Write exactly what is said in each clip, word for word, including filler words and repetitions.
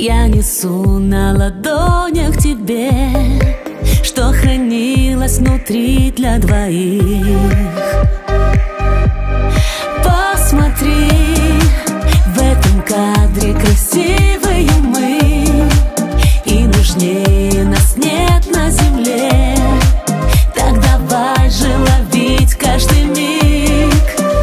Я несу на ладонях тебе, что хранилось внутри для двоих. Посмотри, в этом кадре красивые мы, и нужнее нас нет на земле. Так давай же ловить каждый миг.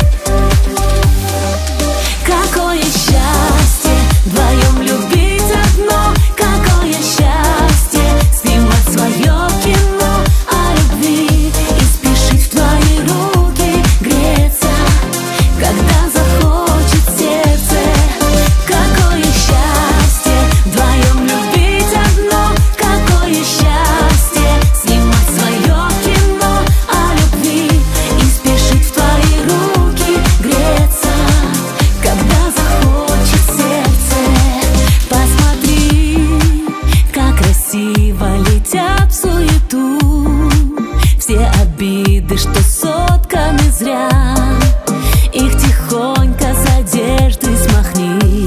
Какое счастье вдвоем любить одно, какое счастье снимать свое кино о любви и спешить в твои руки греться, когда захочет сердце. Какое счастье вдвоем любить одно, какое счастье снимать свое кино о любви и спешить в твои руки греться, когда захочет сердце. Посмотри, как красиво летят в суету все обиды, что сотканы зря. Их тихонько с одежды смахни.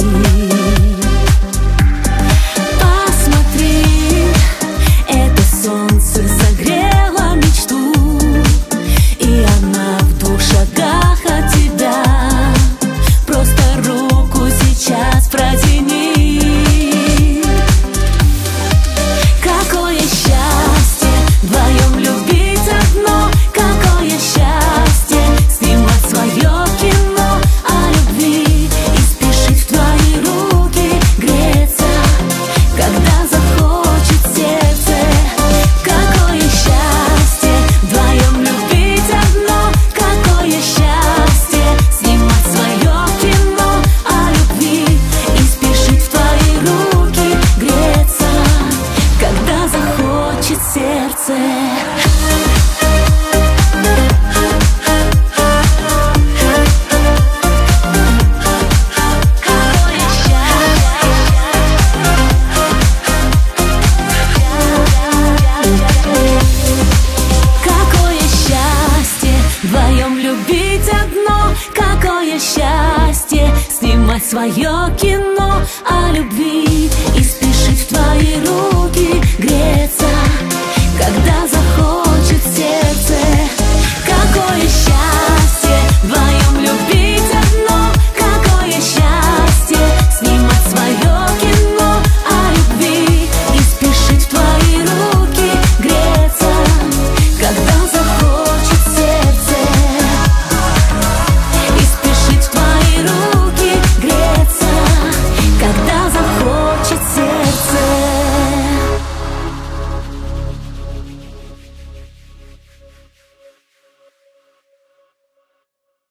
Посмотри, это солнце согрело мечту, и она в двух шагах от тебя. Просто руку сейчас протяни. Какое счастье вдвоем любить одно, какое счастье снимать свое кино о любви и спешить в твои руки греться, когда захочет сердце. Какое счастье вдвоем любить одно, какое счастье снимать свое кино о любви и спешить в твои руки греться, когда захочет сердце. Какое счастье вдвоем любить одно, какое счастье снимать свое кино